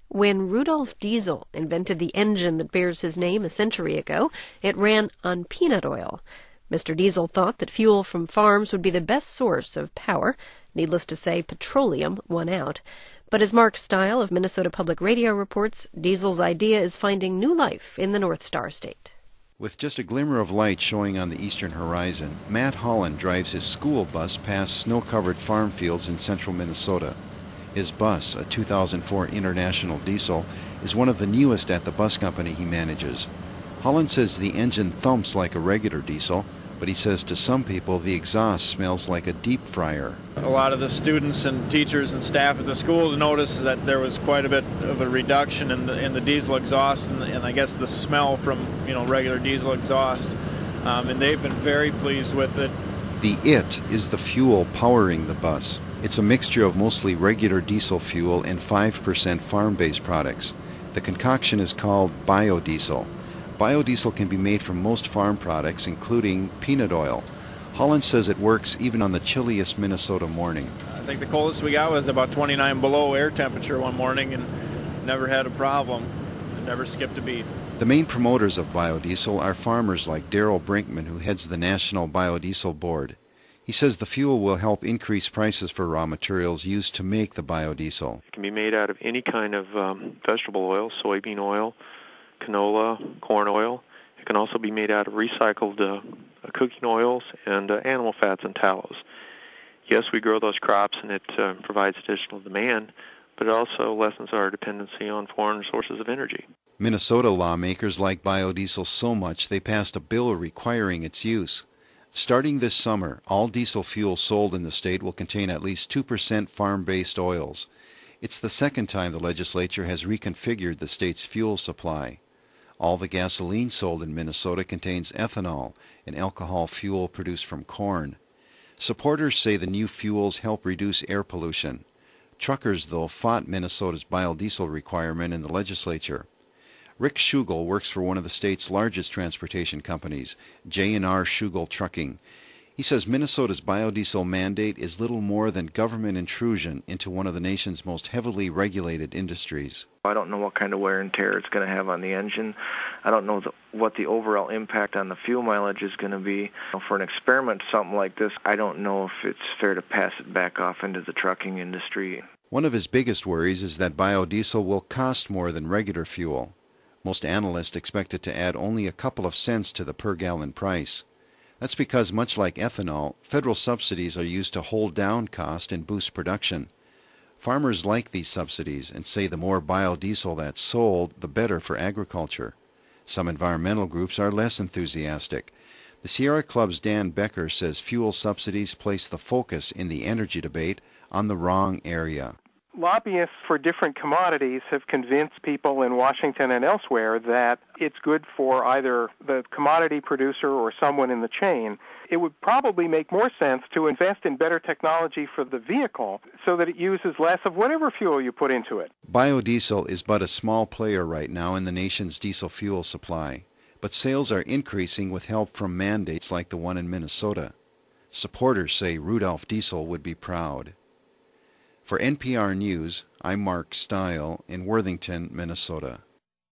When Rudolf Diesel invented the engine that bears his name a century ago, it ran on peanut oil. Mr. Diesel thought that fuel from farms would be the best source of power. Needless to say, petroleum won out. But as Mark Stile of Minnesota Public Radio reports, Diesel's idea is finding new life in the North Star State. With just a glimmer of light showing on the eastern horizon, Matt Holland drives his school bus past snow-covered farm fields in central Minnesota. His bus, a 2004 International Diesel, is one of the newest at the bus company he manages. Holland says the engine thumps like a regular diesel, but he says to some people the exhaust smells like a deep fryer. A lot of the students and teachers and staff at the schools noticed that there was quite a bit of a reduction in the diesel exhaust and I guess the smell from regular diesel exhaust, and they've been very pleased with it. The "it" is the fuel powering the bus. It's a mixture of mostly regular diesel fuel and 5% farm-based products. The concoction is called biodiesel. Biodiesel can be made from most farm products, including peanut oil. Holland says it works even on the chilliest Minnesota morning. I think the coldest we got was about 29 below air temperature one morning and never had a problem. Never skipped a beat. The main promoters of biodiesel are farmers like Darrell Brinkman, who heads the National Biodiesel Board. He says the fuel will help increase prices for raw materials used to make the biodiesel. It can be made out of any kind of vegetable oil, soybean oil, canola, corn oil. It can also be made out of recycled cooking oils and animal fats and tallows. Yes, we grow those crops and it provides additional demand, but it also lessens our dependency on foreign sources of energy. Minnesota lawmakers like biodiesel so much they passed a bill requiring its use. Starting this summer, all diesel fuel sold in the state will contain at least 2% farm-based oils. It's the second time the legislature has reconfigured the state's fuel supply. All the gasoline sold in Minnesota contains ethanol, an alcohol fuel produced from corn. Supporters say the new fuels help reduce air pollution. Truckers, though, fought Minnesota's biodiesel requirement in the legislature. Rick Schugel works for one of the state's largest transportation companies, J&R Schugel Trucking. He says Minnesota's biodiesel mandate is little more than government intrusion into one of the nation's most heavily regulated industries. I don't know what kind of wear and tear it's going to have on the engine. I don't know what the overall impact on the fuel mileage is going to be. For an experiment, something like this, I don't know if it's fair to pass it back off into the trucking industry. One of his biggest worries is that biodiesel will cost more than regular fuel. Most analysts expect it to add only a couple of cents to the per-gallon price. That's because, much like ethanol, federal subsidies are used to hold down cost and boost production. Farmers like these subsidies and say the more biodiesel that's sold, the better for agriculture. Some environmental groups are less enthusiastic. The Sierra Club's Dan Becker says fuel subsidies place the focus in the energy debate on the wrong area. Lobbyists for different commodities have convinced people in Washington and elsewhere that it's good for either the commodity producer or someone in the chain. It would probably make more sense to invest in better technology for the vehicle so that it uses less of whatever fuel you put into it. Biodiesel is but a small player right now in the nation's diesel fuel supply, but sales are increasing with help from mandates like the one in Minnesota. Supporters say Rudolf Diesel would be proud. For NPR News, I'm Mark Stile in Worthington, Minnesota.